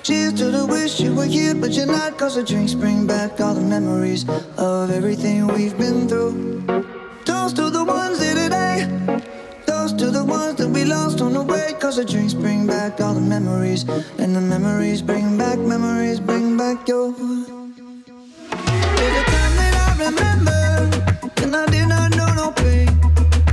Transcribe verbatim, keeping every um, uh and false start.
Cheers to the wish you were here, but you're not. Cause the drinks bring back all the memories of everything we've been through. Toast to the ones here today. Toast to the ones that we lost on the way. Cause the drinks bring back all the memories. And the memories bring back, memories bring back your. There's a time that I remember, and I did not know no pain.